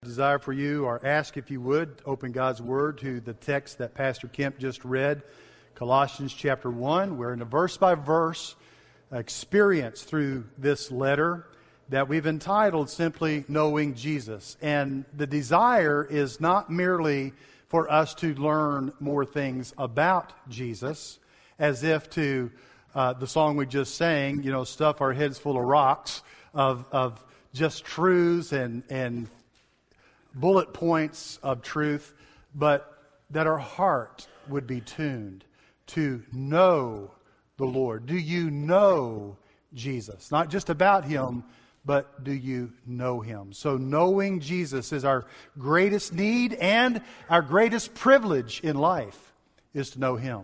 Desire for you, or ask if you would, open God's Word to the text that Pastor Kemp just read, Colossians chapter 1. We're in a verse-by-verse experience through this letter that we've entitled simply Knowing Jesus. And the desire is not merely for us to learn more things about Jesus, as if to the song we just sang, stuff our heads full of rocks of just truths and bullet points of truth, but that our heart would be tuned to know the Lord. Do you know Jesus? Not just about Him, but do you know Him? So knowing Jesus is our greatest need, and our greatest privilege in life is to know Him.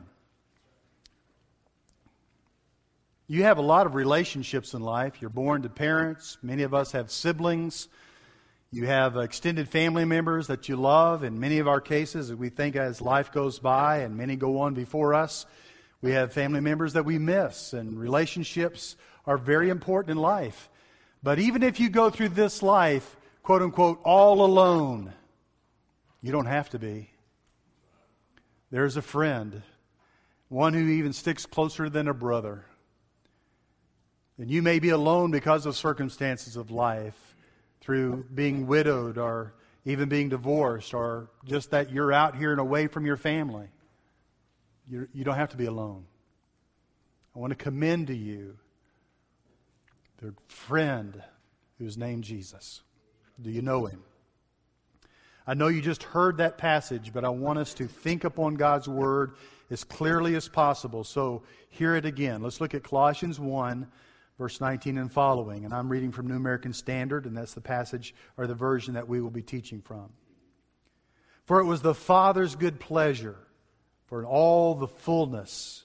You have a lot of relationships in life. You're born to parents. Many of us have siblings. You have extended family members that you love. In many of our cases, we think as life goes by, and many go on before us, we have family members that we miss, and relationships are very important in life. But even if you go through this life, quote unquote, all alone, you don't have to be. There's a friend, one who even sticks closer than a brother. And you may be alone because of circumstances of life, through being widowed or even being divorced, or just that you're out here and away from your family. You don't have to be alone. I want to commend to you the friend who's named Jesus. Do you know Him? I know you just heard that passage, but I want us to think upon God's Word as clearly as possible. So hear it again. Let's look at Colossians 1, verse 19 and following. And I'm reading from New American Standard, and that's the passage or the version that we will be teaching from. For it was the Father's good pleasure for all the fullness,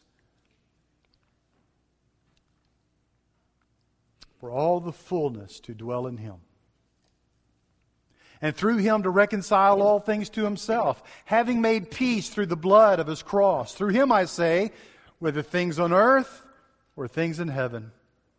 to dwell in Him. And through Him to reconcile all things to Himself, having made peace through the blood of His cross. Through Him, I say, whether things on earth or things in heaven.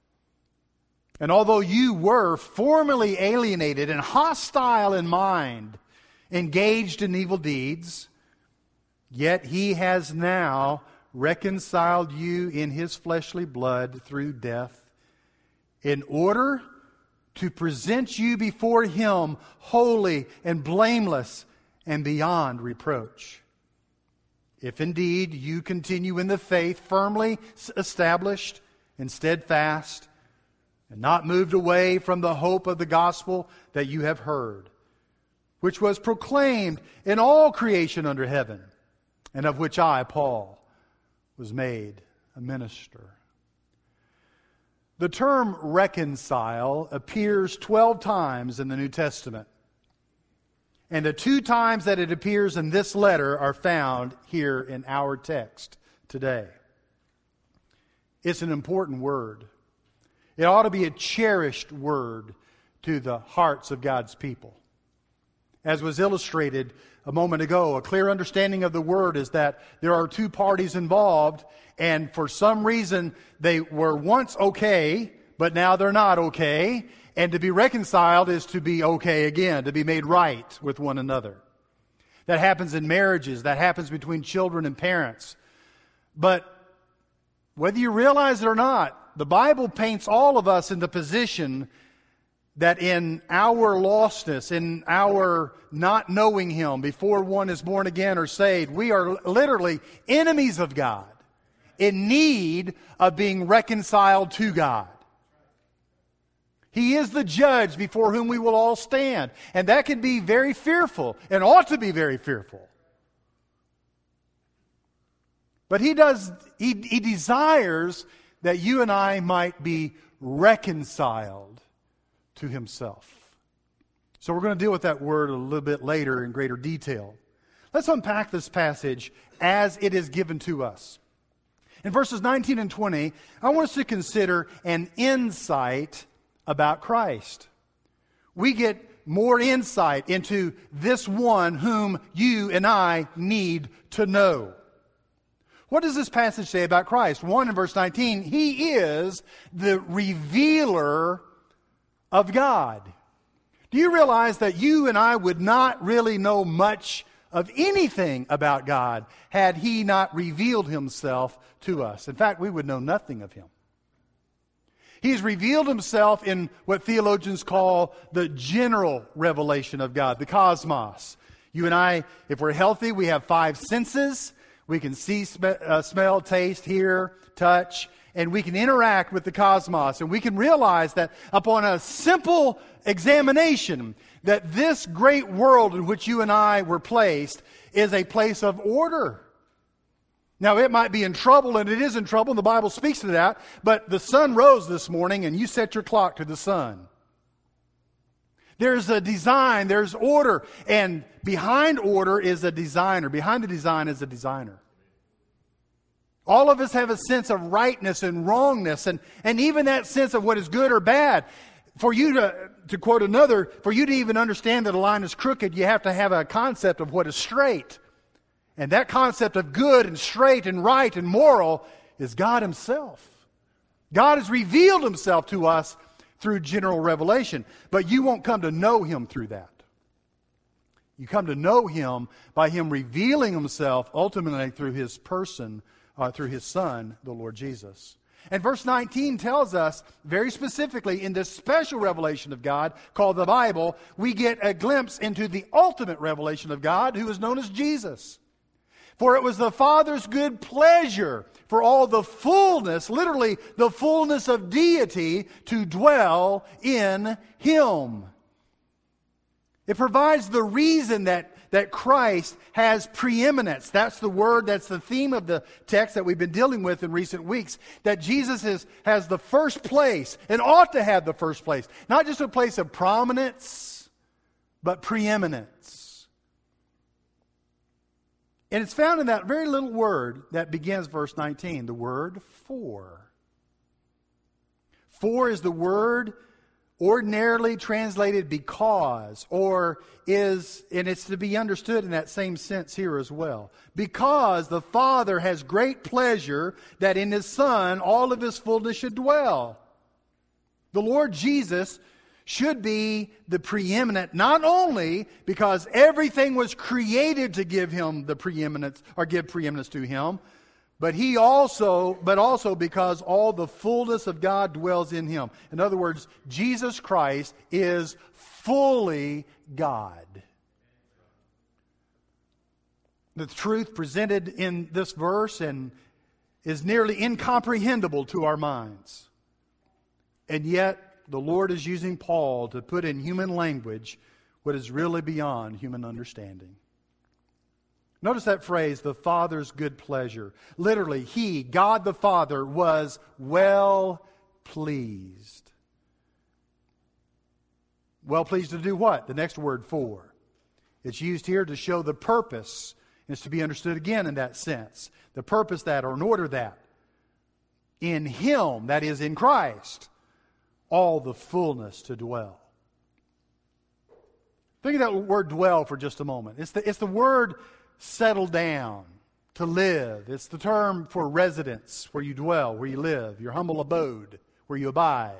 And although you were formerly alienated and hostile in mind, engaged in evil deeds, yet He has now reconciled you in His fleshly blood through death, in order to present you before Him holy and blameless and beyond reproach. If indeed you continue in the faith, firmly established and steadfast, and not moved away from the hope of the gospel that you have heard, which was proclaimed in all creation under heaven, and of which I, Paul, was made a minister. The term reconcile appears 12 times in the New Testament. And the 2 times that it appears in this letter are found here in our text today. It's an important word. It ought to be a cherished word to the hearts of God's people. As was illustrated a moment ago, a clear understanding of the word is that there are 2 parties involved, and for some reason they were once okay, but now they're not okay. And to be reconciled is to be okay again, to be made right with one another. That happens in marriages. That happens between children and parents. But whether you realize it or not, the Bible paints all of us in the position that in our lostness, in our not knowing Him before one is born again or saved, we are literally enemies of God, in need of being reconciled to God. He is the judge before whom we will all stand. And that can be very fearful, and ought to be very fearful. But He desires that you and I might be reconciled to Himself. So we're going to deal with that word a little bit later in greater detail. Let's unpack this passage as it is given to us. In verses 19 and 20, I want us to consider an insight about Christ. We get more insight into this one whom you and I need to know. What does this passage say about Christ? 1 in verse 19, He is the revealer of God. Do you realize that you and I would not really know much of anything about God had He not revealed Himself to us? In fact, we would know nothing of Him. He's revealed Himself in what theologians call the general revelation of God, the cosmos. You and I, if we're healthy, we have 5 senses. We can see, smell, taste, hear, touch, and we can interact with the cosmos. And we can realize that upon a simple examination, that this great world in which you and I were placed is a place of order. Now, it might be in trouble, and it is in trouble, and the Bible speaks to that, but the sun rose this morning, and you set your clock to the sun. There's a design, there's order, and behind order is a designer. Behind the design is a designer. All of us have a sense of rightness and wrongness, and even that sense of what is good or bad. For you to quote another, for you to even understand that a line is crooked, you have to have a concept of what is straight. And that concept of good and straight and right and moral is God Himself. God has revealed Himself to us through general revelation, but you won't come to know Him through that. You come to know Him by Him revealing Himself ultimately through His person, through His Son, the Lord Jesus. And verse 19 tells us very specifically in this special revelation of God called the Bible, we get a glimpse into the ultimate revelation of God, who is known as Jesus. For it was the Father's good pleasure for all the fullness, literally the fullness of deity, to dwell in Him. It provides the reason that Christ has preeminence. That's the word, that's the theme of the text that we've been dealing with in recent weeks. That Jesus has the first place, and ought to have the first place. Not just a place of prominence, but preeminence. And it's found in that very little word that begins verse 19, the word for. For is the word ordinarily translated because, and it's to be understood in that same sense here as well. Because the Father has great pleasure that in His Son all of His fullness should dwell. The Lord Jesus should be the preeminent, not only because everything was created to give Him the preeminence, or give preeminence to Him, but also because all the fullness of God dwells in Him. In other words, Jesus Christ is fully God. The truth presented in this verse is nearly incomprehensible to our minds. And yet, the Lord is using Paul to put in human language what is really beyond human understanding. Notice that phrase, the Father's good pleasure. Literally, He, God the Father, was well pleased. Well pleased to do what? The next word, for. It's used here to show the purpose. And it's to be understood again in that sense. The purpose that, or in order that, in Him, that is in Christ, all the fullness to dwell. Think of that word dwell for just a moment. It's the word settle down, to live. It's the term for residence, where you dwell, where you live, your humble abode, where you abide.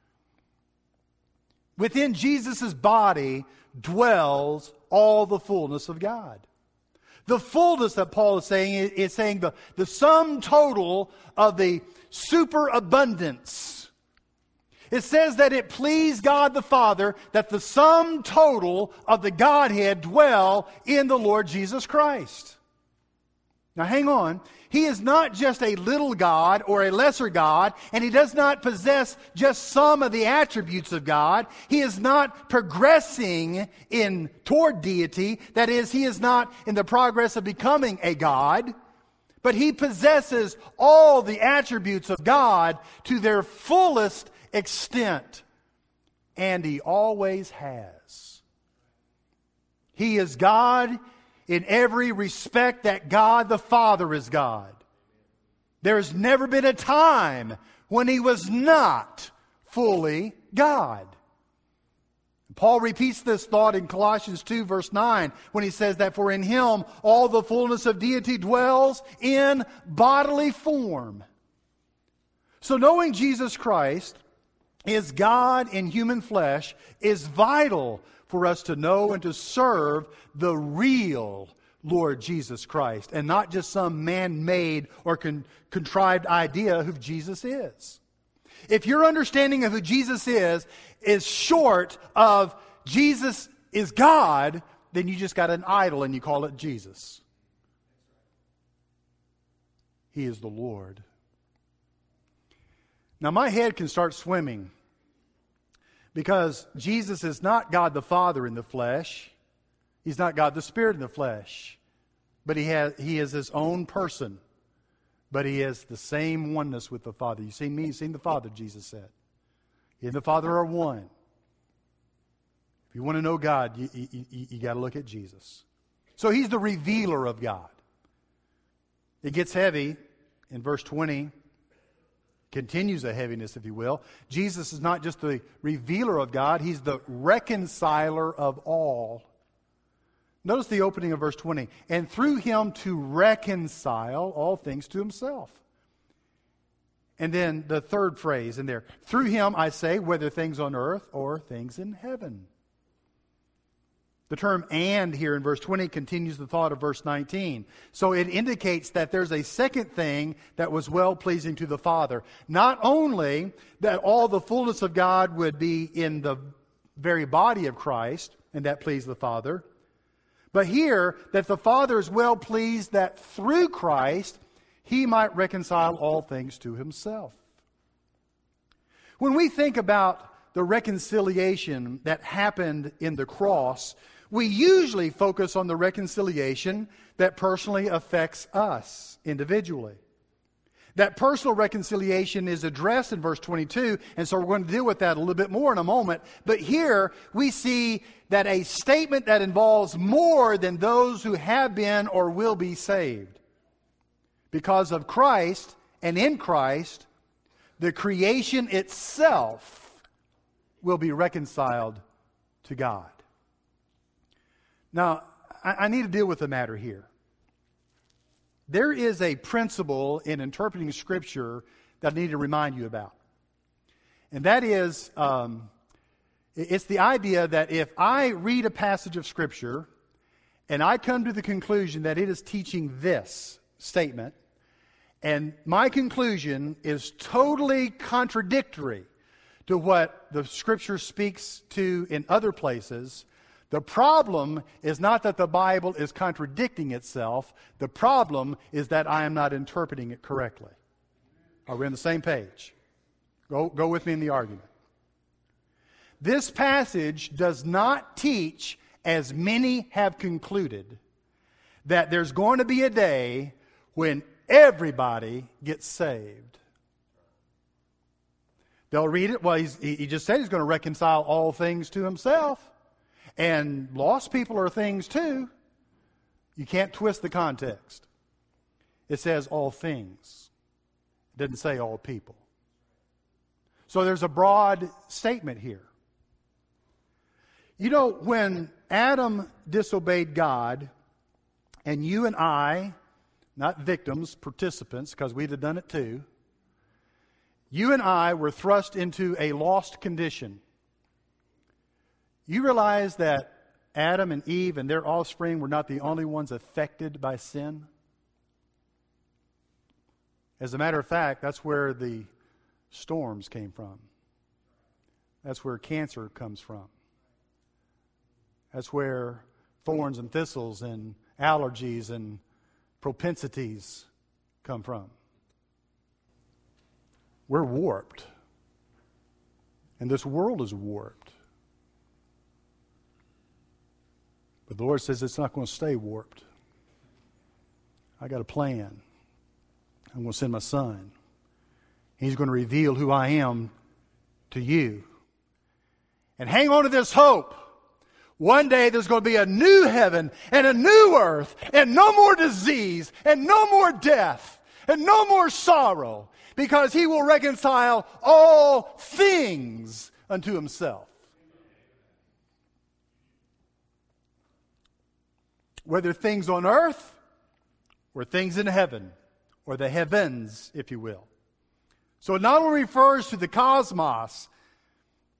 Within Jesus' body dwells all the fullness of God. The fullness that Paul is saying is saying the sum total of the superabundance. It says that it pleased God the Father that the sum total of the Godhead dwell in the Lord Jesus Christ. Now hang on. He is not just a little God or a lesser God, and He does not possess just some of the attributes of God. He is not progressing toward deity. That is, He is not in the progress of becoming a God. But He possesses all the attributes of God to their fullest extent, and He always has. He is God in every respect that God the Father is God. There has never been a time when He was not fully God. Paul repeats this thought in Colossians 2 verse 9 when he says that for in Him all the fullness of deity dwells in bodily form. So knowing Jesus Christ is God in human flesh is vital for us to know and to serve the real Lord Jesus Christ, and not just some man-made or contrived idea of who Jesus is. If your understanding of who Jesus is short of Jesus is God, then you just got an idol and you call it Jesus. He is the Lord. Now my head can start swimming because Jesus is not God the Father in the flesh. He's not God the Spirit in the flesh. But He is His own person. But He is the same oneness with the Father. You seen me, you've seen the Father, Jesus said. He and the Father are one. If you want to know God, you got to look at Jesus. So He's the revealer of God. It gets heavy in verse 20. Continues the heaviness, if you will. Jesus is not just the revealer of God. He's the reconciler of all. Notice the opening of verse 20. And through Him to reconcile all things to Himself. And then the third phrase in there. Through Him, I say, whether things on earth or things in heaven. The term "and" here in verse 20 continues the thought of verse 19. So it indicates that there's a second thing that was well-pleasing to the Father. Not only that all the fullness of God would be in the very body of Christ, and that pleased the Father, but here that the Father is well-pleased that through Christ He might reconcile all things to Himself. When we think about the reconciliation that happened in the cross, we usually focus on the reconciliation that personally affects us individually. That personal reconciliation is addressed in verse 22, and so we're going to deal with that a little bit more in a moment. But here we see that a statement that involves more than those who have been or will be saved. Because of Christ and in Christ, the creation itself will be reconciled to God. Now, I need to deal with the matter here. There is a principle in interpreting Scripture that I need to remind you about. And that is, it's the idea that if I read a passage of Scripture and I come to the conclusion that it is teaching this statement, and my conclusion is totally contradictory to what the Scripture speaks to in other places, the problem is not that the Bible is contradicting itself. The problem is that I am not interpreting it correctly. Are we on the same page? Go with me in the argument. This passage does not teach, as many have concluded, that there's going to be a day when everybody gets saved. They'll read it. Well, he just said He's going to reconcile all things to Himself. And lost people are things too. You can't twist the context. It says all things. It doesn't say all people. So there's a broad statement here. You know, when Adam disobeyed God, and you and I, not victims, participants, because we'd have done it too, you and I were thrust into a lost condition. You realize that Adam and Eve and their offspring were not the only ones affected by sin? As a matter of fact, that's where the storms came from. That's where cancer comes from. That's where thorns and thistles and allergies and propensities come from. We're warped. And this world is warped. But the Lord says it's not going to stay warped. I got a plan. I'm going to send my Son. He's going to reveal who I am to you. And hang on to this hope. One day there's going to be a new heaven and a new earth and no more disease and no more death and no more sorrow, because He will reconcile all things unto Himself. Whether things on earth or things in heaven, or the heavens, if you will. So it not only refers to the cosmos,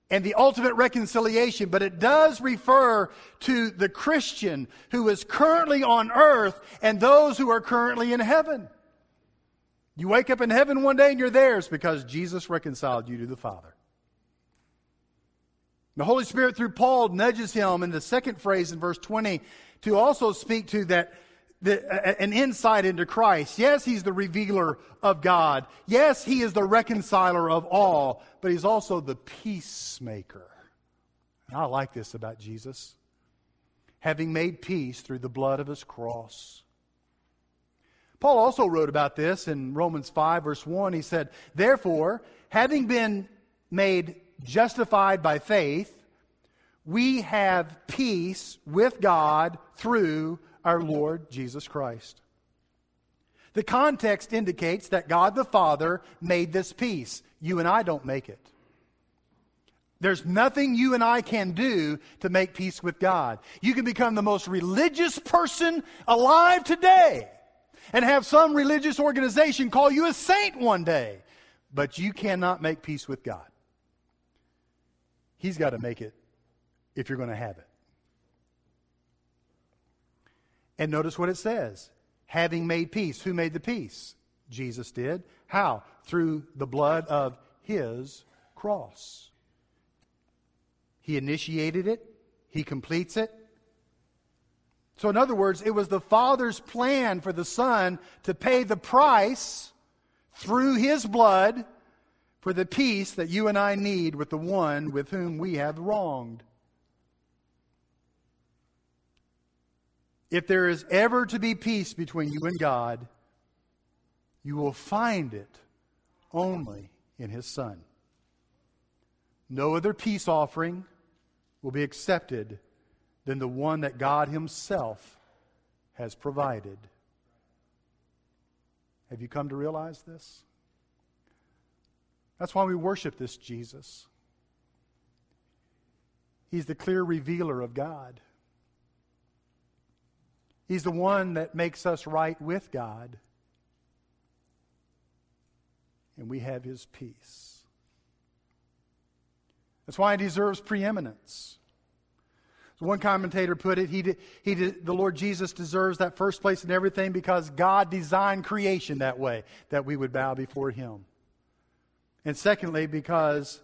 and the ultimate reconciliation, but it does refer to the Christian who is currently on earth and those who are currently in heaven. You wake up in heaven one day and you're theirs because Jesus reconciled you to the Father. The Holy Spirit, through Paul, nudges him in the second phrase in verse 20 to also speak to an insight into Christ. Yes, He's the revealer of God. Yes, He is the reconciler of all, but He's also the peacemaker. And I like this about Jesus. Having made peace through the blood of His cross. Paul also wrote about this in Romans 5, verse 1. He said, therefore, having been made justified by faith, we have peace with God through our Lord Jesus Christ. The context indicates that God the Father made this peace. You and I don't make it. There's nothing you and I can do to make peace with God. You can become the most religious person alive today and have some religious organization call you a saint one day, but you cannot make peace with God. He's got to make it if you're going to have it. And notice what it says. Having made peace. Who made the peace? Jesus did. How? Through the blood of His cross. He initiated it. He completes it. So in other words, it was the Father's plan for the Son to pay the price through His blood for the peace that you and I need with the one with whom we have wronged. If there is ever to be peace between you and God, you will find it only in His Son. No other peace offering will be accepted than the one that God Himself has provided. Have you come to realize this? That's why we worship this Jesus. He's the clear revealer of God. He's the one that makes us right with God. And we have His peace. That's why He deserves preeminence. So one commentator put it, the Lord Jesus deserves that first place in everything because God designed creation that way, that we would bow before Him. And secondly, because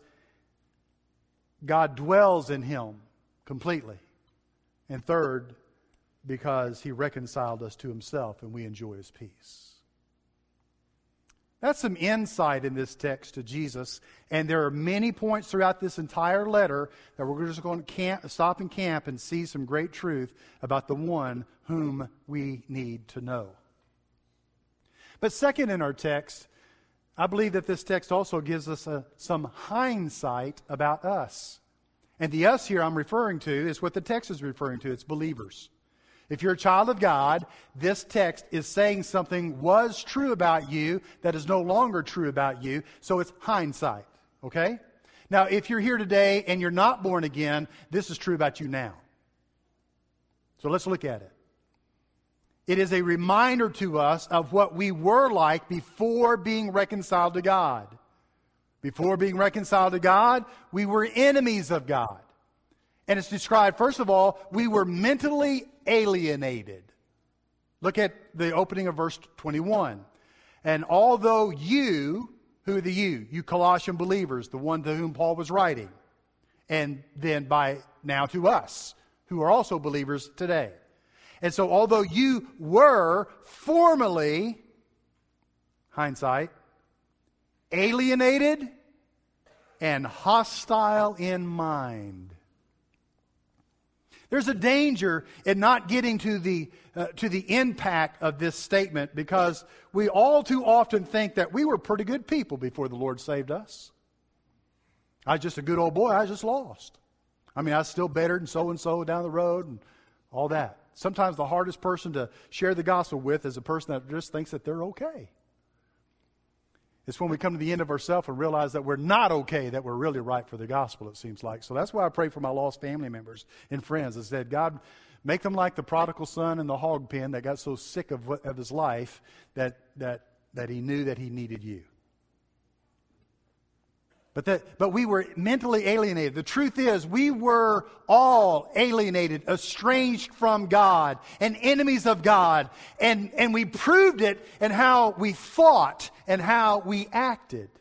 God dwells in Him completely. And third, because He reconciled us to Himself and we enjoy His peace. That's some insight in this text to Jesus. And there are many points throughout this entire letter that we're just going to stop and camp and see some great truth about the one whom we need to know. But second in our text, I believe that this text also gives us some hindsight about us. And the us here I'm referring to is what the text is referring to. It's believers. If you're a child of God, this text is saying something was true about you that is no longer true about you. So it's hindsight. Okay? Now, if you're here today and you're not born again, this is true about you now. So let's look at it. It is a reminder to us of what we were like before being reconciled to God. Before being reconciled to God, we were enemies of God. And it's described, first of all, we were mentally alienated. Look at the opening of verse 21. And although you, who are the you? You Colossian believers, the one to whom Paul was writing. And then by now to us, who are also believers today. And so although you were formerly, hindsight, alienated and hostile in mind. There's a danger in not getting to the impact of this statement because we all too often think that we were pretty good people before the Lord saved us. I was just a good old boy. I was just lost. I mean, I was still better than so-and-so down the road and all that. Sometimes the hardest person to share the gospel with is a person that just thinks that they're okay. It's when we come to the end of ourselves and realize that we're not okay, that we're really right for the gospel, it seems like. So that's why I pray for my lost family members and friends. I said, God, make them like the prodigal son in the hog pen that got so sick of his life that he knew that he needed you. But we were mentally alienated. The truth is, we were all alienated, estranged from God, and enemies of God. And we proved it in how we thought and how we acted.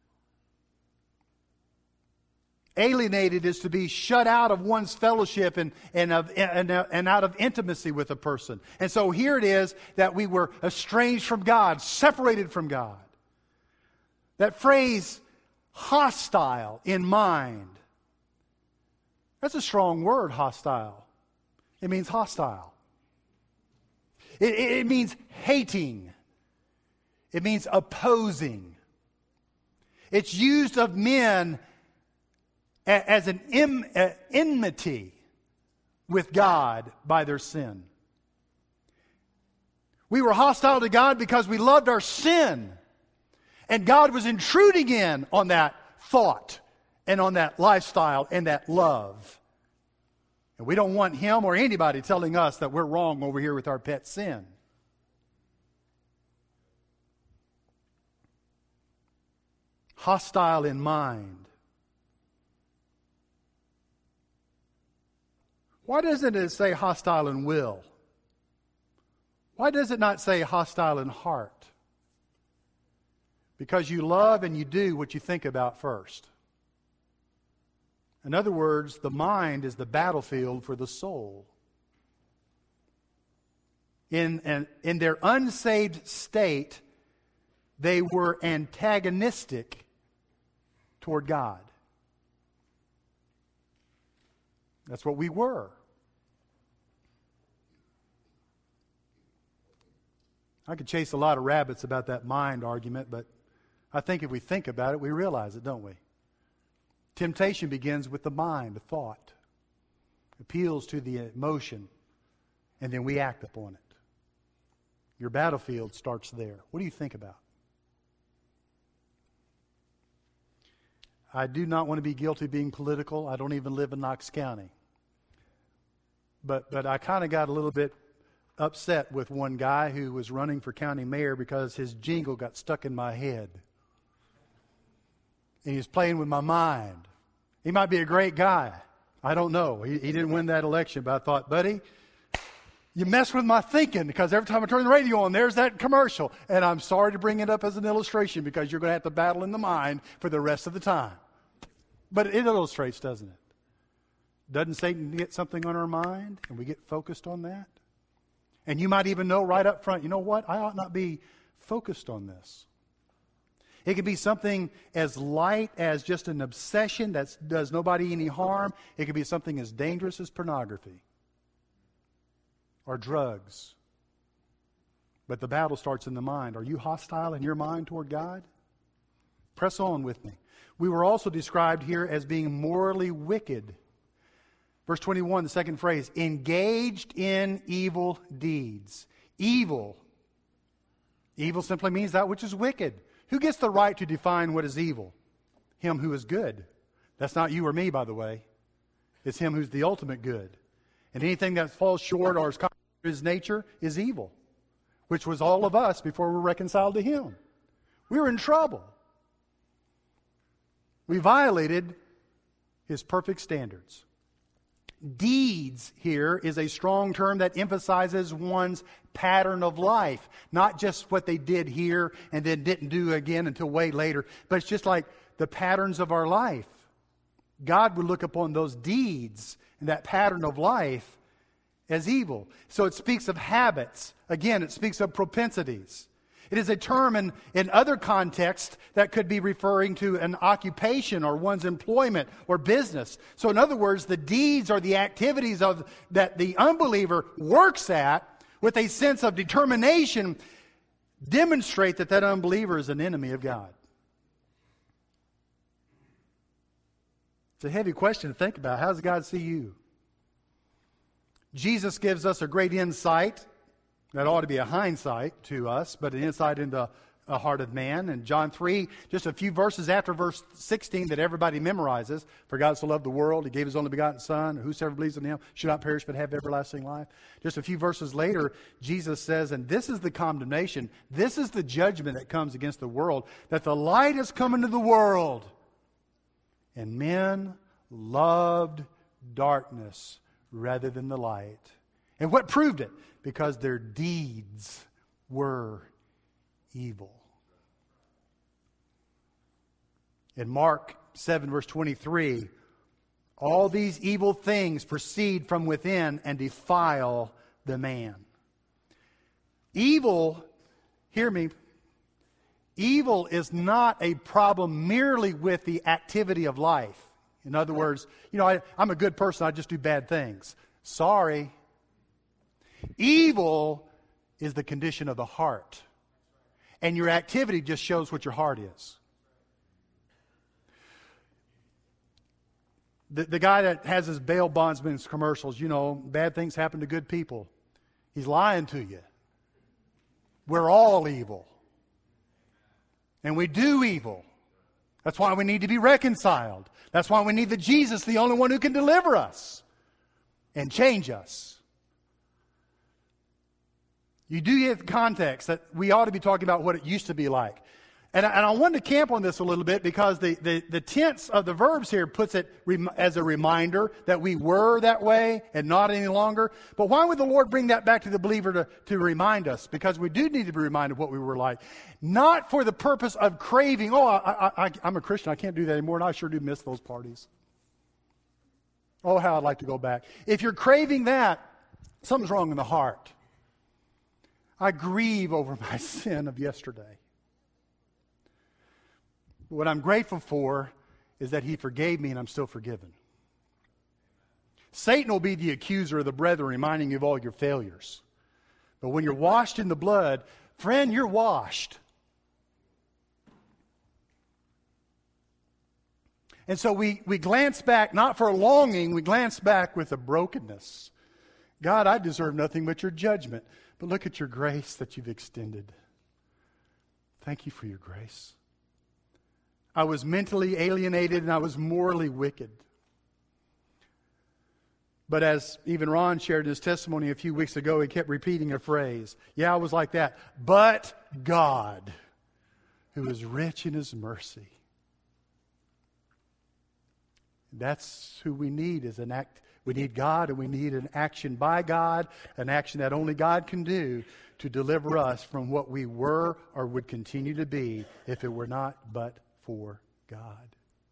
Alienated is to be shut out of one's fellowship and out of intimacy with a person. And so here it is that we were estranged from God, separated from God. That phrase, hostile in mind. That's a strong word, hostile. It means hostile. It means hating. It means opposing. It's used of men as an enmity with God by their sin. We were hostile to God because we loved our sin. And God was intruding in on that thought and on that lifestyle and that love. And we don't want Him or anybody telling us that we're wrong over here with our pet sin. Hostile in mind. Why doesn't it say hostile in will? Why does it not say hostile in heart? Because you love and you do what you think about first. In other words, the mind is the battlefield for the soul. In their unsaved state, they were antagonistic toward God. That's what we were. I could chase a lot of rabbits about that mind argument, but I think if we think about it, we realize it, don't we? Temptation begins with the mind, the thought. Appeals to the emotion, and then we act upon it. Your battlefield starts there. What do you think about? I do not want to be guilty of being political. I don't even live in Knox County. But I kind of got a little bit upset with one guy who was running for county mayor because his jingle got stuck in my head. And he was playing with my mind. He might be a great guy. I don't know. He didn't win that election, but I thought, buddy, you mess with my thinking because every time I turn the radio on, there's that commercial. And I'm sorry to bring it up as an illustration because you're going to have to battle in the mind for the rest of the time. But it illustrates, doesn't it? Doesn't Satan get something on our mind and we get focused on that? And you might even know right up front, you know what? I ought not be focused on this. It could be something as light as just an obsession that does nobody any harm. It could be something as dangerous as pornography or drugs. But the battle starts in the mind. Are you hostile in your mind toward God? Press on with me. We were also described here as being morally wicked. Verse 21, the second phrase, engaged in evil deeds. Evil. Evil simply means that which is wicked. Who gets the right to define what is evil? Him who is good. That's not you or me, by the way. It's Him who's the ultimate good. And anything that falls short or is contrary to His nature is evil, which was all of us before we were reconciled to Him. We were in trouble. We violated His perfect standards. Deeds here is a strong term that emphasizes one's pattern of life. Not just what they did here and then didn't do again until way later. But it's just like the patterns of our life. God would look upon those deeds and that pattern of life as evil. So it speaks of habits. Again, it speaks of propensities. It is a term in other contexts that could be referring to an occupation or one's employment or business. So in other words, the deeds or the activities that the unbeliever works at with a sense of determination demonstrate that unbeliever is an enemy of God. It's a heavy question to think about. How does God see you? Jesus gives us a great insight. That ought to be a hindsight to us, but an insight into the heart of man. In John 3, just a few verses after verse 16 that everybody memorizes. For God so loved the world, He gave His only begotten Son. Whosoever believes in Him should not perish but have everlasting life. Just a few verses later, Jesus says, and this is the condemnation. This is the judgment that comes against the world. That the light has come into the world. And men loved darkness rather than the light. And what proved it? Because their deeds were evil. In Mark 7, verse 23, all these evil things proceed from within and defile the man. Evil, hear me, evil is not a problem merely with the activity of life. In other words, I'm a good person, I just do bad things. Sorry. Evil is the condition of the heart. And your activity just shows what your heart is. The guy that has his bail bondsman's commercials, bad things happen to good people. He's lying to you. We're all evil. And we do evil. That's why we need to be reconciled. That's why we need the Jesus, the only one who can deliver us and change us. You do get the context that we ought to be talking about what it used to be like. And I wanted to camp on this a little bit because the tense of the verbs here puts it as a reminder that we were that way and not any longer. But why would the Lord bring that back to the believer to remind us? Because we do need to be reminded of what we were like. Not for the purpose of craving, I'm a Christian, I can't do that anymore, and I sure do miss those parties. Oh, how I'd like to go back. If you're craving that, something's wrong in the heart. I grieve over my sin of yesterday. What I'm grateful for is that He forgave me and I'm still forgiven. Satan will be the accuser of the brethren, reminding you of all your failures. But when you're washed in the blood, friend, you're washed. And so we glance back, not for a longing, we glance back with a brokenness. God, I deserve nothing but your judgment. But look at your grace that you've extended. Thank you for your grace. I was mentally alienated and I was morally wicked. But as even Ron shared in his testimony a few weeks ago, he kept repeating a phrase. Yeah, I was like that. But God, who is rich in His mercy. That's who we need as an act. We need God, and we need an action by God, an action that only God can do to deliver us from what we were or would continue to be if it were not but for God.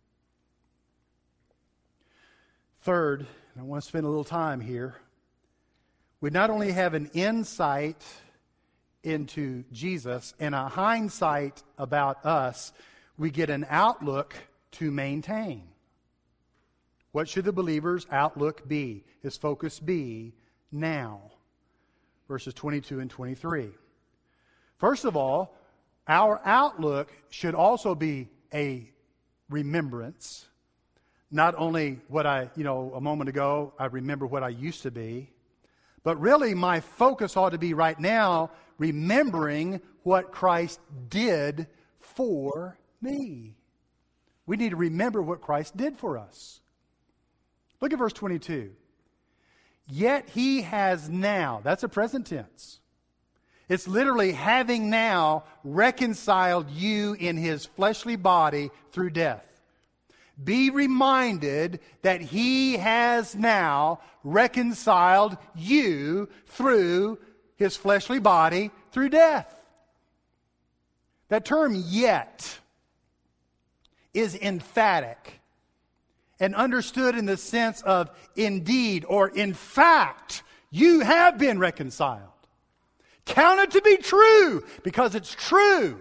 Third, and I want to spend a little time here, we not only have an insight into Jesus and a hindsight about us, we get an outlook to maintain. What should the believer's outlook be? His focus be now? Verses 22 and 23. First of all, our outlook should also be a remembrance. Not only what a moment ago, I remember what I used to be, but really my focus ought to be right now remembering what Christ did for me. We need to remember what Christ did for us. Look at verse 22. Yet He has now, that's a present tense. It's literally having now reconciled you in His fleshly body through death. Be reminded that He has now reconciled you through His fleshly body through death. That term yet is emphatic and understood in the sense of indeed or in fact, you have been reconciled. Count it to be true because it's true.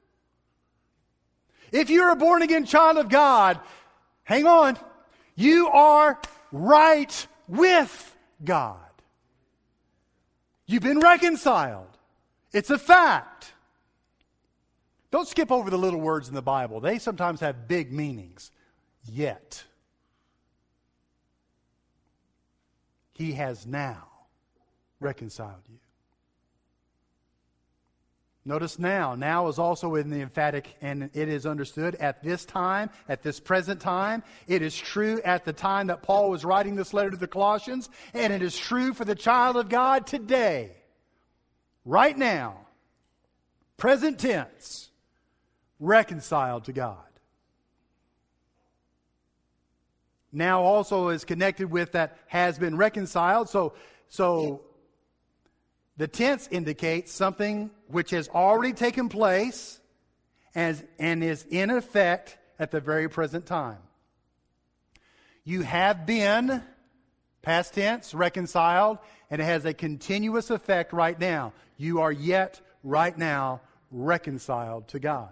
If you're a born-again child of God, hang on, you are right with God. You've been reconciled. It's a fact. Don't skip over the little words in the Bible. They sometimes have big meanings. Yet. He has now reconciled you. Notice now. Now is also in the emphatic, and it is understood at this time, at this present time. It is true at the time that Paul was writing this letter to the Colossians, and it is true for the child of God today. Right now. Present tense. Reconciled to God. now also is connected with that has been reconciled. So the tense indicates something which has already taken place and is in effect at the very present time. You have been, past tense, reconciled, and it has a continuous effect right now. You are yet, right now, reconciled to God.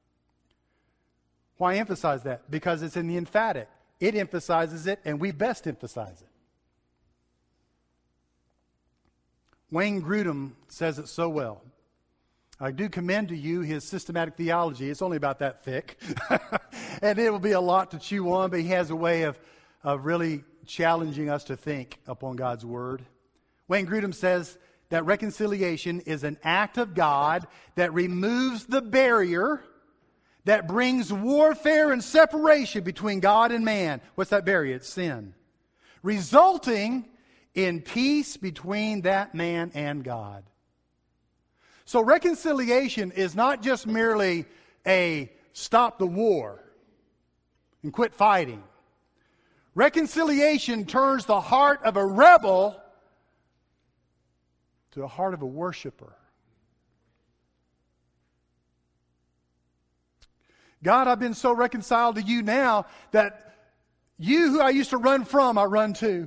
Why emphasize that? Because it's in the emphatic. It emphasizes it, and we best emphasize it. Wayne Grudem says it so well. I do commend to you his systematic theology. It's only about that thick. And it will be a lot to chew on, but he has a way of really challenging us to think upon God's Word. Wayne Grudem says that reconciliation is an act of God that removes the barrier that brings warfare and separation between God and man. What's that barrier? It's sin. Resulting in peace between that man and God. So reconciliation is not just merely a stop the war and quit fighting. Reconciliation turns the heart of a rebel to the heart of a worshiper. God, I've been so reconciled to you now that you who I used to run from, I run to.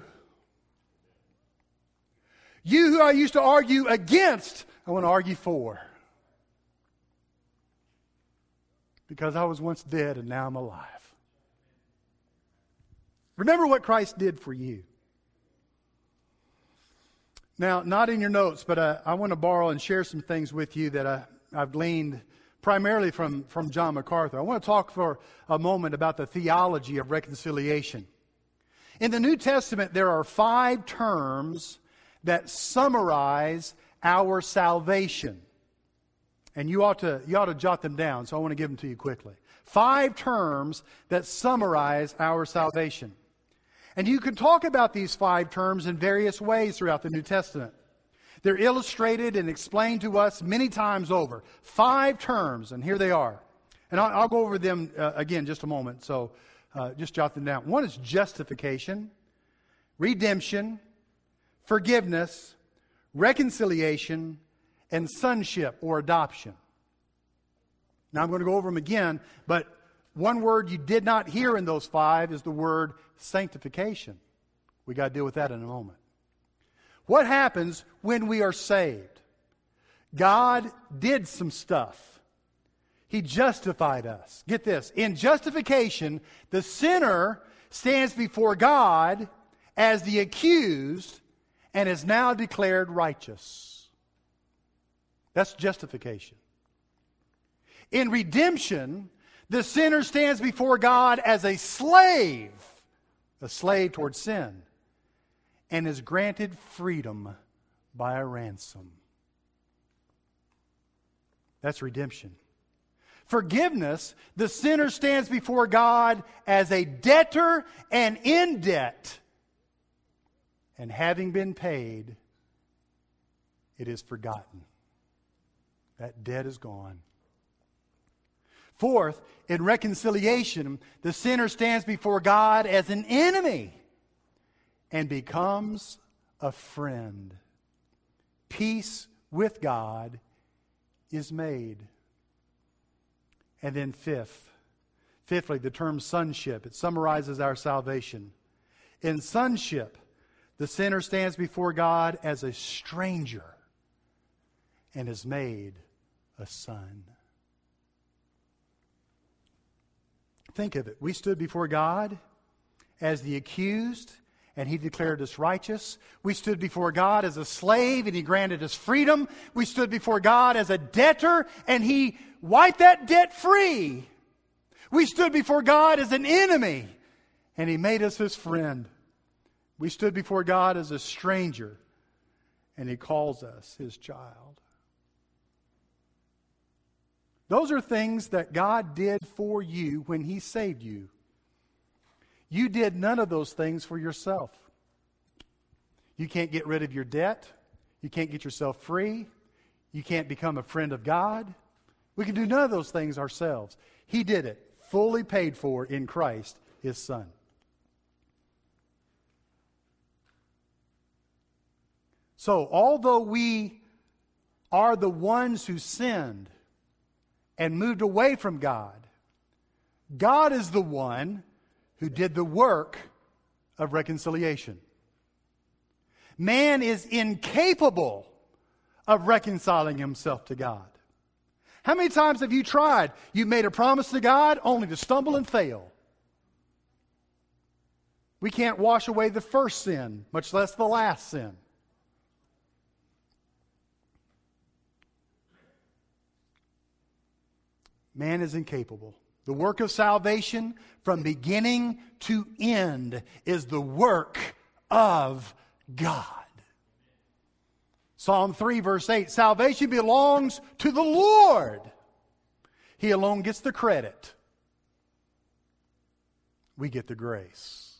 You who I used to argue against, I want to argue for. Because I was once dead and now I'm alive. Remember what Christ did for you. Now, not in your notes, but I want to borrow and share some things with you that I've gleaned primarily from John MacArthur. I want to talk for a moment about the theology of reconciliation. In the New Testament, there are 5 terms that summarize our salvation. And you ought to jot them down, so I want to give them to you quickly. 5 terms that summarize our salvation. And you can talk about these 5 terms in various ways throughout the New Testament. They're illustrated and explained to us many times over. 5 terms, and here they are. And I'll go over them again in just a moment, so just jot them down. One is justification, redemption, forgiveness, reconciliation, and sonship or adoption. Now I'm going to go over them again, but one word you did not hear in those 5 is the word sanctification. We got to deal with that in a moment. What happens when we are saved? God did some stuff. He justified us. Get this. In justification, the sinner stands before God as the accused and is now declared righteous. That's justification. In redemption, the sinner stands before God as a slave towards sin, and is granted freedom by a ransom. That's redemption. Forgiveness, the sinner stands before God as a debtor and in debt. And having been paid, it is forgotten. That debt is gone. Fourth, in reconciliation, the sinner stands before God as an enemy and becomes a friend. Peace with God is made. And then fifthly, the term sonship. It summarizes our salvation. In sonship, the sinner stands before God as a stranger and is made a son. Think of it. We stood before God as the accused, and He declared us righteous. We stood before God as a slave, and He granted us freedom. We stood before God as a debtor, and He wiped that debt free. We stood before God as an enemy, and He made us His friend. We stood before God as a stranger, and He calls us His child. Those are things that God did for you when He saved you. You did none of those things for yourself. You can't get rid of your debt. You can't get yourself free. You can't become a friend of God. We can do none of those things ourselves. He did it, fully paid for in Christ, His Son. So, although we are the ones who sinned and moved away from God, God is the one who did the work of reconciliation. Man is incapable of reconciling himself to God. How many times have you tried? You made a promise to God only to stumble and fail. We can't wash away the first sin, much less the last sin. Man is incapable. The work of salvation from beginning to end is the work of God. Psalm 3 verse 8, salvation belongs to the Lord. He alone gets the credit. We get the grace.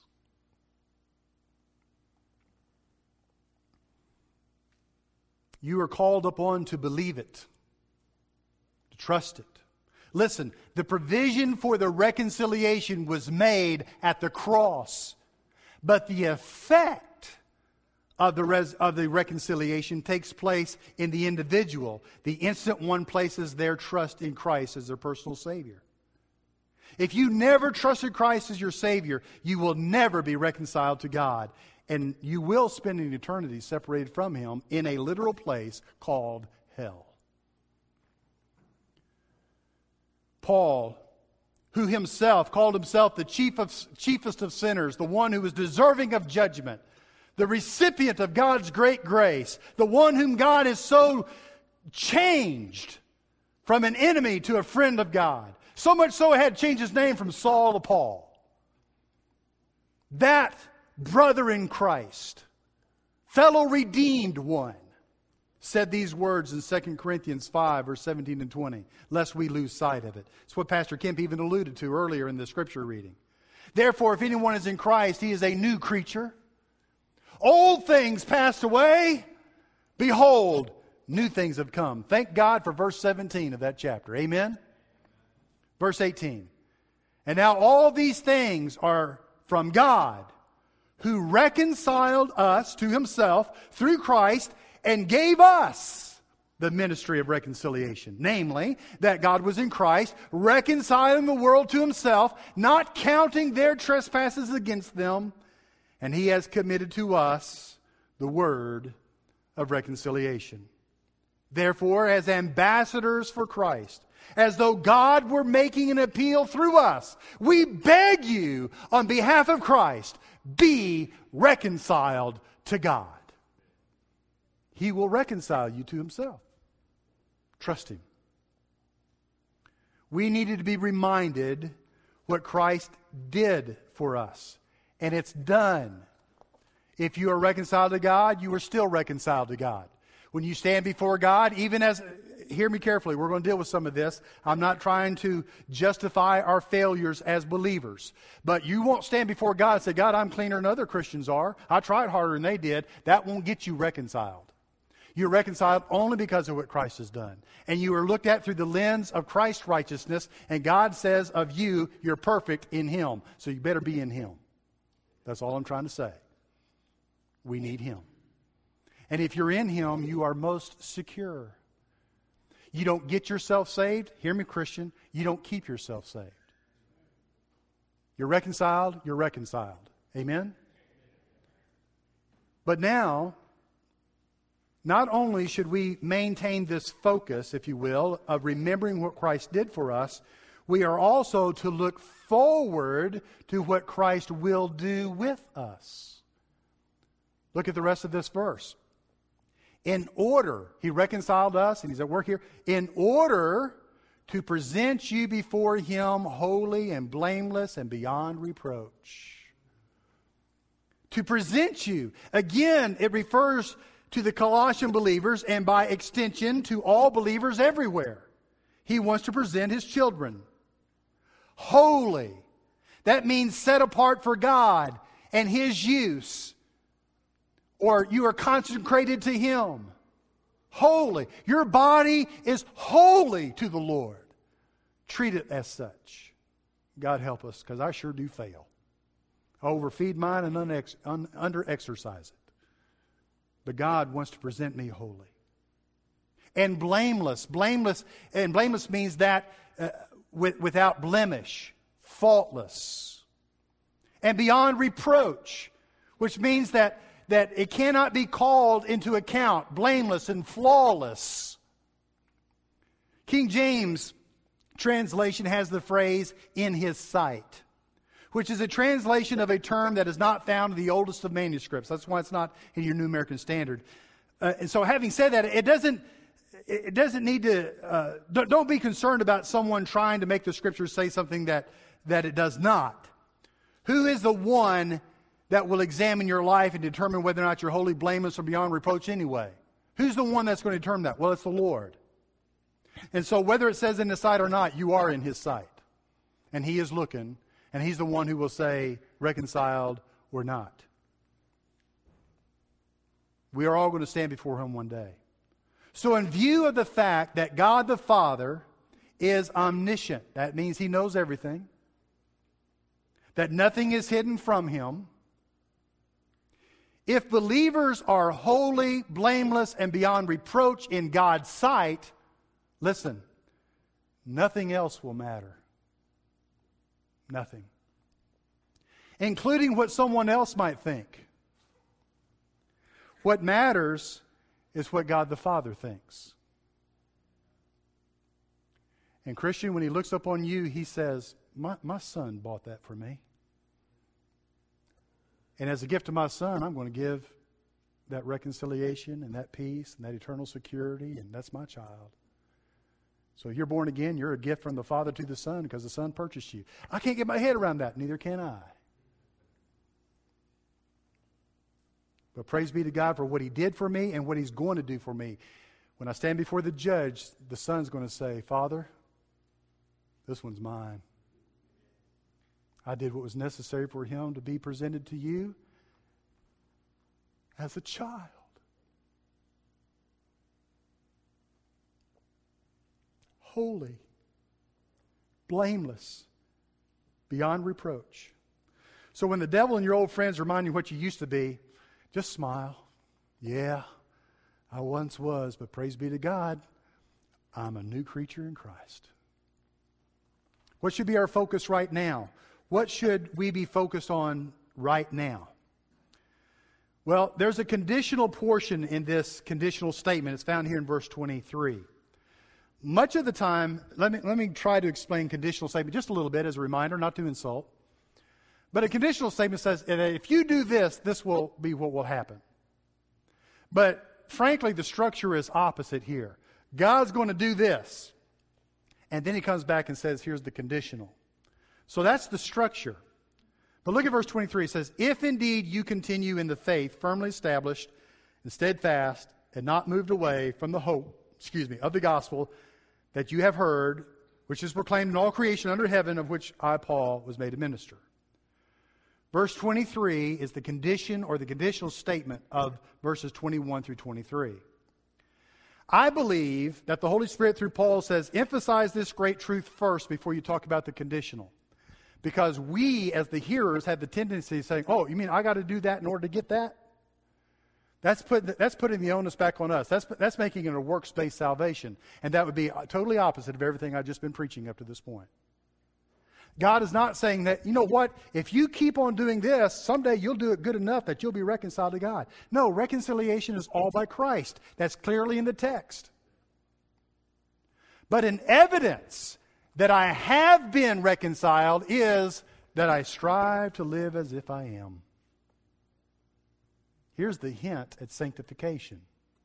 You are called upon to believe it, to trust it. Listen, the provision for the reconciliation was made at the cross, but the effect of the reconciliation takes place in the individual, the instant one places their trust in Christ as their personal Savior. If you never trusted Christ as your Savior, you will never be reconciled to God, and you will spend an eternity separated from Him in a literal place called hell. Paul, who himself called himself the chiefest of sinners, the one who was deserving of judgment, the recipient of God's great grace, the one whom God has so changed from an enemy to a friend of God. So much so he had to change his name from Saul to Paul. That brother in Christ, fellow redeemed one, said these words in 2 Corinthians 5, verse 17 and 20, lest we lose sight of it. It's what Pastor Kemp even alluded to earlier in the scripture reading. Therefore, if anyone is in Christ, he is a new creature. Old things passed away. Behold, new things have come. Thank God for verse 17 of that chapter. Amen? Verse 18. And now all these things are from God, who reconciled us to Himself through Christ and gave us the ministry of reconciliation. Namely, that God was in Christ, reconciling the world to Himself, not counting their trespasses against them. And He has committed to us the word of reconciliation. Therefore, as ambassadors for Christ, as though God were making an appeal through us, we beg you, on behalf of Christ, be reconciled to God. He will reconcile you to Himself. Trust Him. We needed to be reminded what Christ did for us. And it's done. If you are reconciled to God, you are still reconciled to God. When you stand before God, even as, hear me carefully, we're going to deal with some of this. I'm not trying to justify our failures as believers. But you won't stand before God and say, God, I'm cleaner than other Christians are. I tried harder than they did. That won't get you reconciled. You're reconciled only because of what Christ has done. And you are looked at through the lens of Christ's righteousness. And God says of you, you're perfect in Him. So you better be in Him. That's all I'm trying to say. We need Him. And if you're in Him, you are most secure. You don't get yourself saved. Hear me, Christian. You don't keep yourself saved. You're reconciled. You're reconciled. Amen? But now, not only should we maintain this focus, if you will, of remembering what Christ did for us, we are also to look forward to what Christ will do with us. Look at the rest of this verse. In order, He reconciled us, and He's at work here, in order to present you before Him holy and blameless and beyond reproach. To present you. Again, it refers to the Colossian believers and by extension to all believers everywhere. He wants to present His children holy. That means set apart for God and His use. Or you are consecrated to Him. Holy. Your body is holy to the Lord. Treat it as such. God help us, because I sure do fail. I overfeed mine and under-exercise it. But God wants to present me holy. And blameless. Blameless means that without blemish, faultless. And beyond reproach, which means that it cannot be called into account, blameless and flawless. King James translation has the phrase, in his sight, which is a translation of a term that is not found in the oldest of manuscripts. That's why it's not in your New American Standard. And so having said that, it doesn't need to, don't be concerned about someone trying to make the Scriptures say something that it does not. Who is the one that will examine your life and determine whether or not you're wholly blameless or beyond reproach anyway? Who's the one that's going to determine that? Well, it's the Lord. And so whether it says in his sight or not, you are in his sight. And he is looking, and he's the one who will say reconciled or not. We are all going to stand before him one day. So in view of the fact that God the Father is omniscient, that means he knows everything, that nothing is hidden from him. If believers are holy, blameless, and beyond reproach in God's sight, listen, nothing else will matter. Nothing. Including what someone else might think. What matters is what God the Father thinks. And Christian, when he looks up on you, he says, my son bought that for me. And as a gift to my son, I'm going to give that reconciliation and that peace and that eternal security, and that's my child. So if you're born again, you're a gift from the Father to the Son because the Son purchased you. I can't get my head around that. Neither can I. But praise be to God for what he did for me and what he's going to do for me. When I stand before the judge, the Son's going to say, Father, this one's mine. I did what was necessary for him to be presented to you as a child. Holy, blameless, beyond reproach. So when the devil and your old friends remind you what you used to be, just smile. Yeah, I once was, but praise be to God, I'm a new creature in Christ. What should be our focus right now? What should we be focused on right now? Well, there's a conditional portion in this conditional statement. It's found here in verse 23. Much of the time, let me try to explain conditional statement just a little bit as a reminder, not to insult. But a conditional statement says, if you do this, this will be what will happen. But frankly, the structure is opposite here. God's going to do this. And then he comes back and says, here's the conditional. So that's the structure. But look at verse 23. It says, if indeed you continue in the faith, firmly established and steadfast, and not moved away from the hope, of the gospel that you have heard, which is proclaimed in all creation under heaven, of which I, Paul, was made a minister. Verse 23 is the condition or the conditional statement of verses 21 through 23. I believe that the Holy Spirit through Paul says, emphasize this great truth first before you talk about the conditional. Because we, as the hearers, have the tendency of saying, oh, you mean I got to do that in order to get that? That's putting the onus back on us. That's making it a works-based salvation. And that would be totally opposite of everything I've just been preaching up to this point. God is not saying that, you know what, if you keep on doing this, someday you'll do it good enough that you'll be reconciled to God. No, reconciliation is all by Christ. That's clearly in the text. But an evidence that I have been reconciled is that I strive to live as if I am. Here's the hint at sanctification.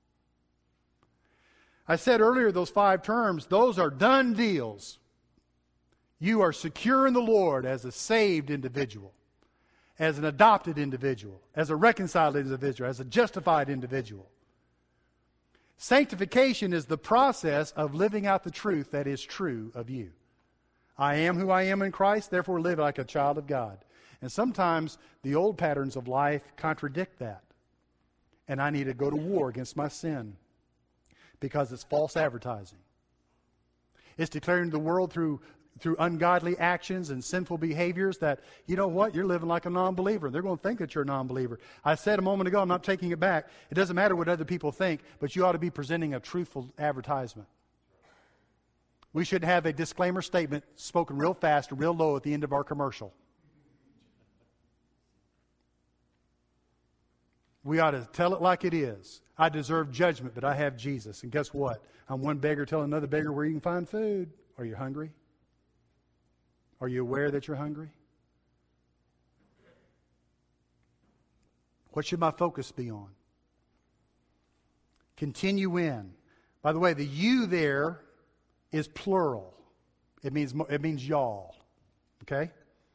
I said earlier, those 5 terms, those are done deals. You are secure in the Lord as a saved individual, as an adopted individual, as a reconciled individual, as a justified individual. Sanctification is the process of living out the truth that is true of you. I am who I am in Christ, therefore live like a child of God. And sometimes the old patterns of life contradict that. And I need to go to war against my sin because it's false advertising. It's declaring to the world through through ungodly actions and sinful behaviors that, you know what, you're living like a non-believer. They're going to think that you're a non-believer. I said a moment ago, I'm not taking it back. It doesn't matter what other people think, but you ought to be presenting a truthful advertisement. We should have a disclaimer statement spoken real fast and real low at the end of our commercial. We ought to tell it like it is. I deserve judgment, but I have Jesus. And guess what? I'm one beggar telling another beggar where you can find food. Are you hungry? Are you aware that you're hungry? What should my focus be on? Continue in. By the way, the you there is plural. It means y'all. Okay?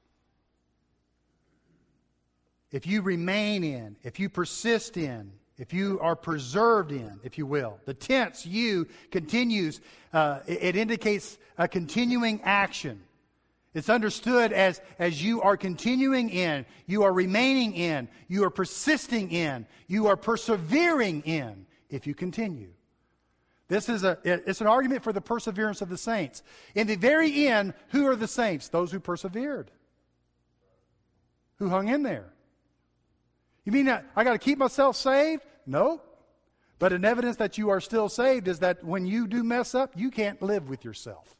If you remain in, if you persist in, if you are preserved in, if you will. The tense, you, continues. It indicates a continuing action. It's understood as you are continuing in, you are remaining in, you are persisting in, you are persevering in, if you continue. It's an argument for the perseverance of the saints. In the very end, who are the saints? Those who persevered. Who hung in there. You mean I got to keep myself saved? No. But an evidence that you are still saved is that when you do mess up, you can't live with yourself.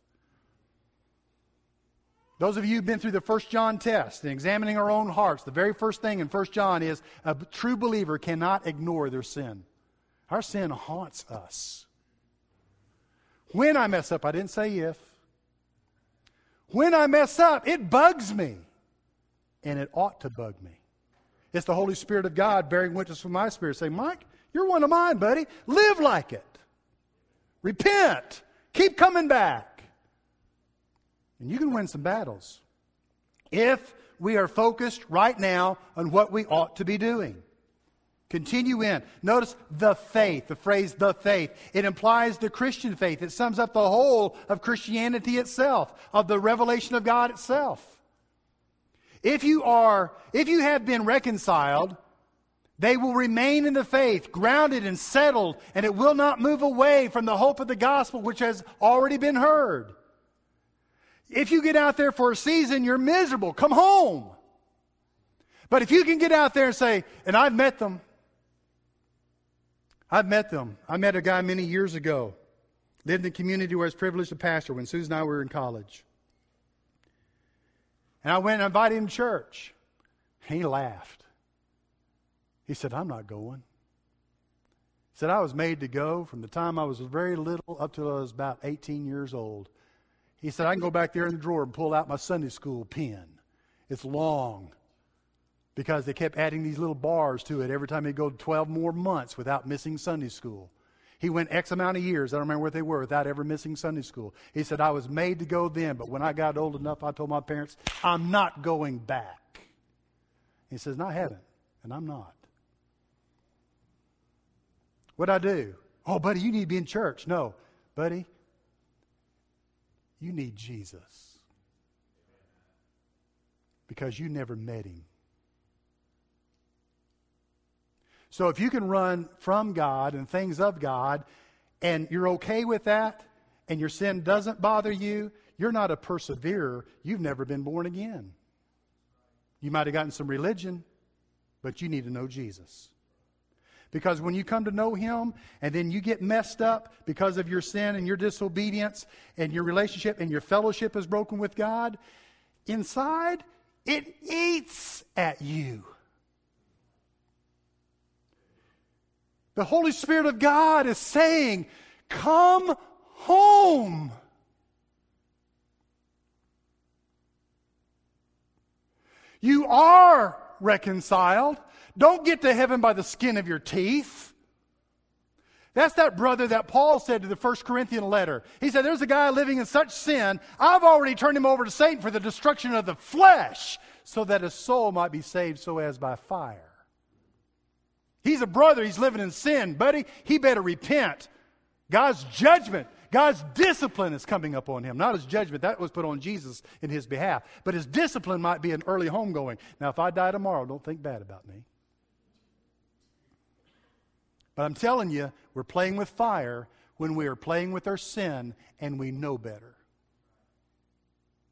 Those of you who've been through the 1 John test and examining our own hearts, the very first thing in 1 John is a true believer cannot ignore their sin. Our sin haunts us. When I mess up, I didn't say if. When I mess up, it bugs me. And it ought to bug me. It's the Holy Spirit of God bearing witness with my spirit, saying, Mike, you're one of mine, buddy. Live like it. Repent. Keep coming back. And you can win some battles if we are focused right now on what we ought to be doing. Continue in. Notice the faith, the phrase the faith. It implies the Christian faith. It sums up the whole of Christianity itself, of the revelation of God itself. If you have been reconciled, they will remain in the faith, grounded and settled, and it will not move away from the hope of the gospel which has already been heard. If you get out there for a season, you're miserable. Come home. But if you can get out there and say, and I've met them. I met a guy many years ago. Lived in a community where I was privileged to pastor when Susan and I were in college. And I went and invited him to church. He laughed. He said, I'm not going. He said, I was made to go from the time I was very little up till I was about 18 years old. He said, I can go back there in the drawer and pull out my Sunday school pen. It's long. Because they kept adding these little bars to it every time he'd go 12 more months without missing Sunday school. He went X amount of years, I don't remember what they were, without ever missing Sunday school. He said, I was made to go then, but when I got old enough, I told my parents, I'm not going back. He says, no, I haven't, and I'm not. What'd I do? Oh, buddy, you need to be in church. No, buddy, you need Jesus. Because you never met him. So if you can run from God and things of God, and you're okay with that, and your sin doesn't bother you, you're not a perseverer. You've never been born again. You might have gotten some religion, but you need to know Jesus. Because when you come to know him, and then you get messed up because of your sin and your disobedience, and your relationship and your fellowship is broken with God, inside, it eats at you. The Holy Spirit of God is saying, come home. You are reconciled. Don't get to heaven by the skin of your teeth. That's that brother that Paul said to the 1 Corinthian letter. He said, there's a guy living in such sin, I've already turned him over to Satan for the destruction of the flesh, so that his soul might be saved so as by fire. He's a brother. He's living in sin. Buddy, he better repent. God's judgment, God's discipline is coming up on him. Not his judgment. That was put on Jesus in his behalf. But his discipline might be an early homegoing. Now, if I die tomorrow, don't think bad about me. But I'm telling you, we're playing with fire when we are playing with our sin and we know better.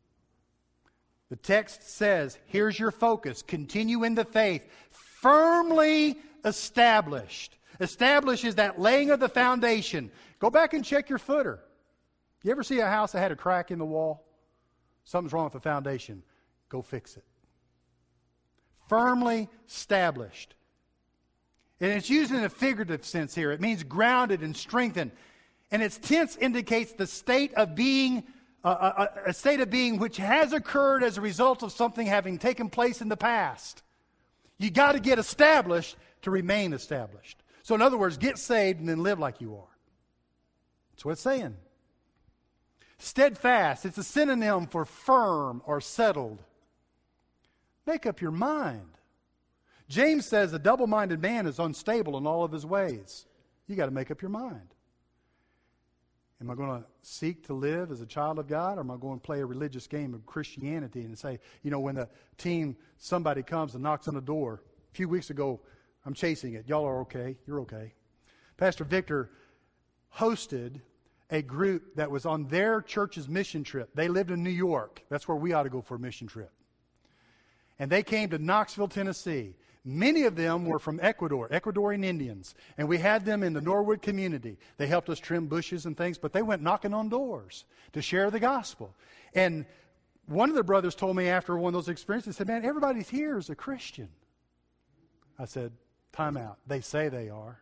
The text says, here's your focus. Continue in the faith. Firmly established. Established is that laying of the foundation. Go back and check your footer. You ever see a house that had a crack in the wall? Something's wrong with the foundation. Go fix it. Firmly established. And it's used in a figurative sense here. It means grounded and strengthened. And its tense indicates the state of being, a state of being which has occurred as a result of something having taken place in the past. You got to get established to remain established. So in other words, get saved and then live like you are. That's what it's saying. Steadfast, it's a synonym for firm or settled. Make up your mind. James says a double-minded man is unstable in all of his ways. You got to make up your mind. Am I going to seek to live as a child of God, or am I going to play a religious game of Christianity and say, when the team, somebody comes and knocks on the door. A few weeks ago, I'm chasing it. Y'all are okay. You're okay. Pastor Victor hosted a group that was on their church's mission trip. They lived in New York. That's where we ought to go for a mission trip. And they came to Knoxville, Tennessee. Many of them were from Ecuador, Ecuadorian Indians. And we had them in the Norwood community. They helped us trim bushes and things, but they went knocking on doors to share the gospel. And one of the brothers told me after one of those experiences, he said, man, everybody's here is a Christian. I said, time out. They say they are.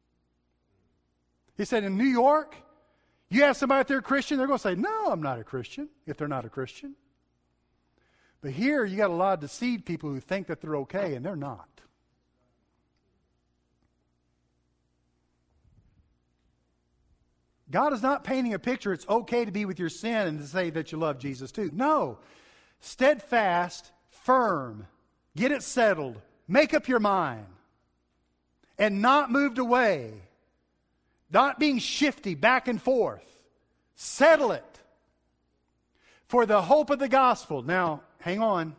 He said, in New York, you ask somebody if they're a Christian, they're going to say, no, I'm not a Christian, if they're not a Christian. But here, you got a lot of deceived people who think that they're okay, and they're not. God is not painting a picture it's okay to be with your sin and to say that you love Jesus too. No. Steadfast, firm, get it settled, make up your mind, and not moved away. Not being shifty back and forth. Settle it. For the hope of the gospel. Now, hang on.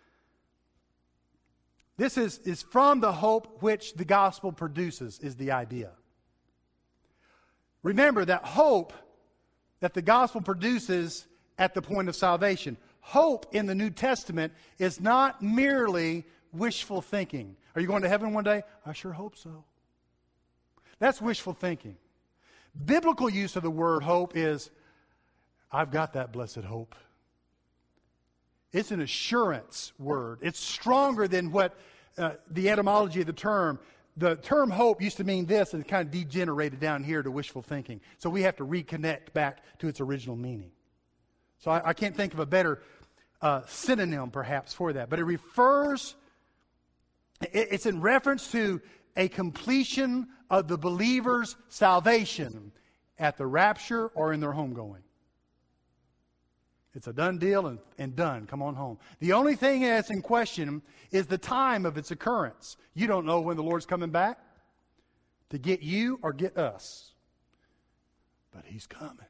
This is from the hope which the gospel produces, is the idea. Remember that hope that the gospel produces at the point of salvation. Hope in the New Testament is not merely wishful thinking. Are you going to heaven one day? I sure hope so. That's wishful thinking. Biblical use of the word hope is, I've got that blessed hope. It's an assurance word. It's stronger than what the etymology of the term. The term hope used to mean this and kind of degenerated down here to wishful thinking. So we have to reconnect back to its original meaning. So I can't think of a better synonym perhaps for that. But it refers, it's in reference to a completion of the believer's salvation at the rapture or in their homegoing. It's a done deal and done. Come on home. The only thing that's in question is the time of its occurrence. You don't know when the Lord's coming back to get you or get us. But He's coming.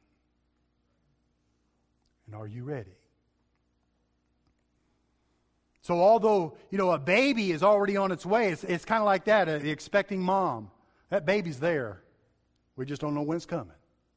And are you ready? So although, a baby is already on its way, it's kind of like that, the expecting mom. That baby's there. We just don't know when it's coming.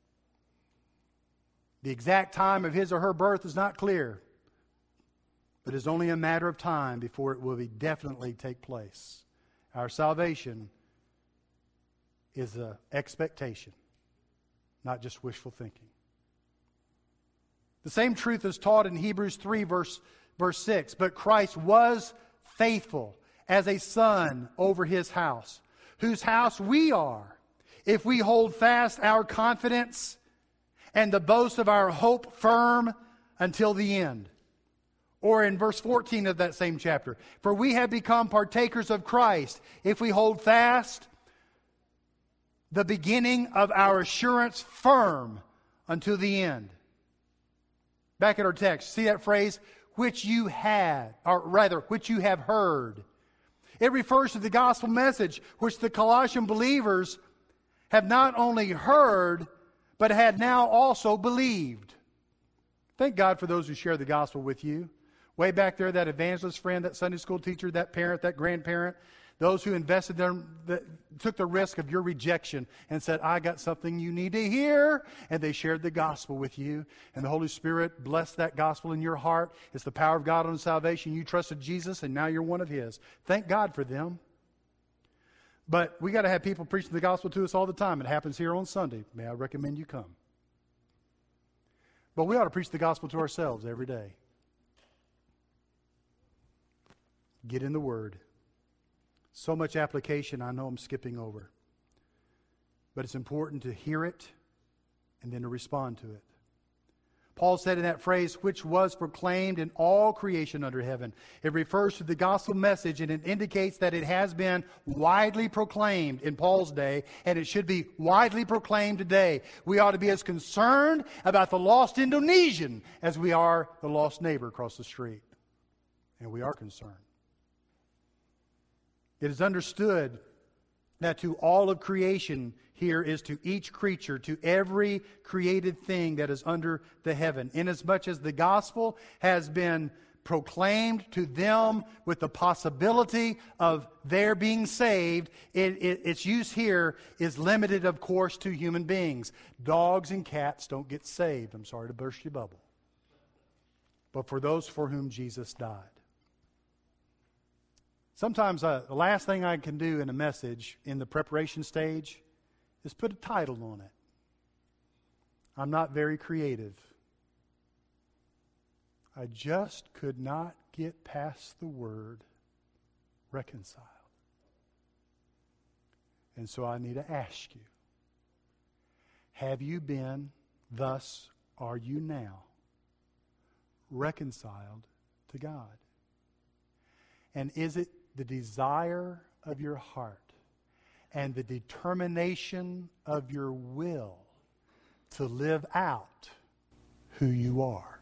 The exact time of his or her birth is not clear, but it's only a matter of time before it will definitely take place. Our salvation is an expectation, not just wishful thinking. The same truth is taught in Hebrews 3, verse 6. But Christ was faithful as a son over His house, whose house we are, if we hold fast our confidence and the boast of our hope firm until the end. Or in verse 14 of that same chapter, for we have become partakers of Christ if we hold fast the beginning of our assurance firm until the end. Back at our text, see that phrase? Which you had, or rather, which you have heard. It refers to the gospel message, which the Colossian believers have not only heard, but had now also believed. Thank God for those who share the gospel with you. Way back there, that evangelist friend, that Sunday school teacher, that parent, that grandparent, Those who took the risk of your rejection and said, I got something you need to hear. And they shared the gospel with you. And the Holy Spirit blessed that gospel in your heart. It's the power of God on salvation. You trusted Jesus, and now you're one of His. Thank God for them. But we got to have people preaching the gospel to us all the time. It happens here on Sunday. May I recommend you come. But we ought to preach the gospel to ourselves every day. Get in the Word. So much application I know I'm skipping over. But it's important to hear it and then to respond to it. Paul said in that phrase, which was proclaimed in all creation under heaven. It refers to the gospel message, and it indicates that it has been widely proclaimed in Paul's day, and it should be widely proclaimed today. We ought to be as concerned about the lost Indonesian as we are the lost neighbor across the street. And we are concerned. It is understood that to all of creation here is to each creature, to every created thing that is under the heaven. Inasmuch as the gospel has been proclaimed to them with the possibility of their being saved, its use here is limited, of course, to human beings. Dogs and cats don't get saved. I'm sorry to burst your bubble. But for those for whom Jesus died. Sometimes the last thing I can do in a message in the preparation stage is put a title on it. I'm not very creative. I just could not get past the word reconciled. And so I need to ask you, have you been, thus are you now, reconciled to God? And is it the desire of your heart and the determination of your will to live out who you are?